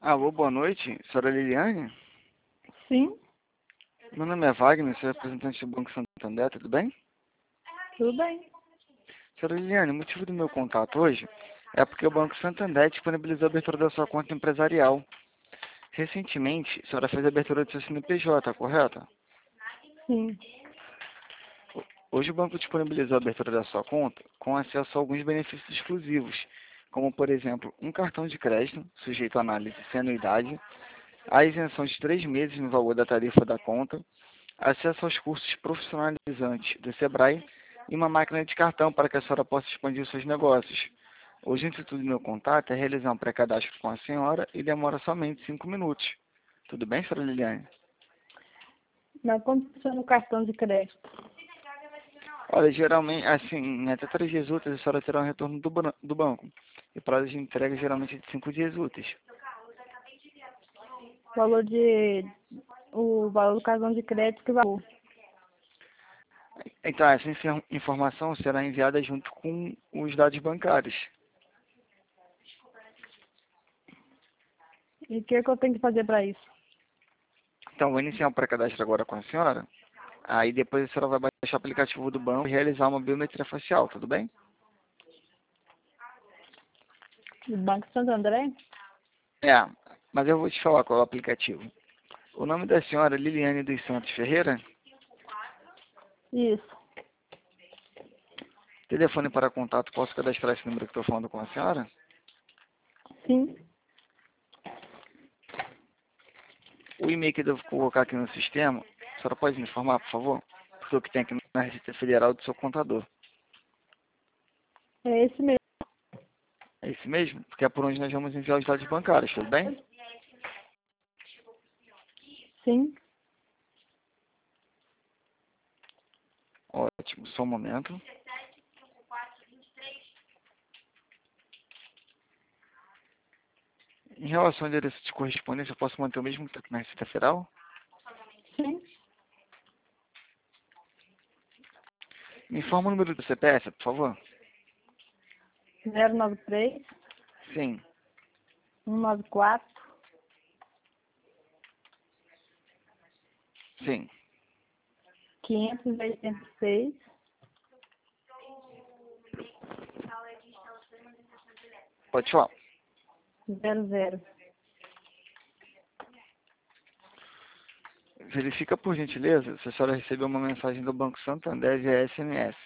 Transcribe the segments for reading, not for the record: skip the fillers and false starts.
Alô, boa noite, senhora Liliane? Sim, Meu nome é Wagner, sou representante do Banco Santander, tudo bem? tudo bem. Senhora Liliane, o motivo do meu contato hoje é porque o Banco Santander disponibilizou a abertura da sua conta empresarial. Recentemente, a senhora fez a abertura do seu CNPJ, correto? Sim. Hoje o banco disponibilizou a abertura da sua conta com acesso a alguns benefícios exclusivos, como, por exemplo, um cartão de crédito, sujeito à análise sem anuidade, a isenção de 3 meses no valor da tarifa da conta, acesso aos cursos profissionalizantes do Sebrae e uma máquina de cartão para que a senhora possa expandir os seus negócios. Hoje, entre tudo, meu contato é realizar um pré-cadastro com a senhora e demora somente 5 minutos. Tudo bem, senhora Liliane? Mas como funciona o cartão de crédito? Olha, geralmente, assim, em até 3 dias úteis, a senhora terá um retorno do banco. E prazo de entrega geralmente é de 5 dias úteis. O valor do cartão de crédito que valor? Então, essa informação será enviada junto com os dados bancários. E o que eu tenho que fazer para isso? Então, vou iniciar um pré-cadastro agora com a senhora. Aí depois a senhora vai baixar o aplicativo do banco e realizar uma biometria facial, tudo bem? Do Banco Santo André? É, mas eu vou te falar qual é o aplicativo. O nome da senhora é Liliane dos Santos Ferreira. Isso. Telefone para contato, posso cadastrar esse número que estou falando com a senhora? Sim. O e-mail que eu devo colocar aqui no sistema, a senhora pode me informar, por favor? Porque o que tem aqui na Receita Federal do seu contador. É esse mesmo. É esse mesmo? Porque é por onde nós vamos enviar os dados bancários, tudo bem? Sim. Ótimo, só um momento. Em relação ao endereço de correspondência, eu posso manter o mesmo que está aqui na Receita Federal? Sim. Me informa o número do CPF, por favor. 093 Sim, 194 sim. 586 Pode falar. 00. Verifica, por gentileza, se a senhora recebeu uma mensagem do Banco Santander via SMS.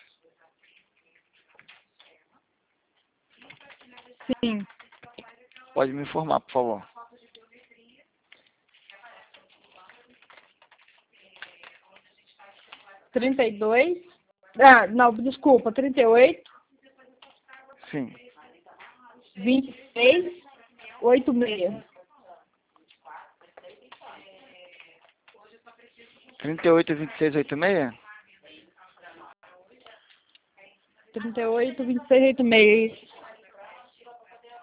Sim. Pode me informar, por favor. 32. Ah, não, desculpa. 38 Sim. 26 86. 382686? 38 26 86.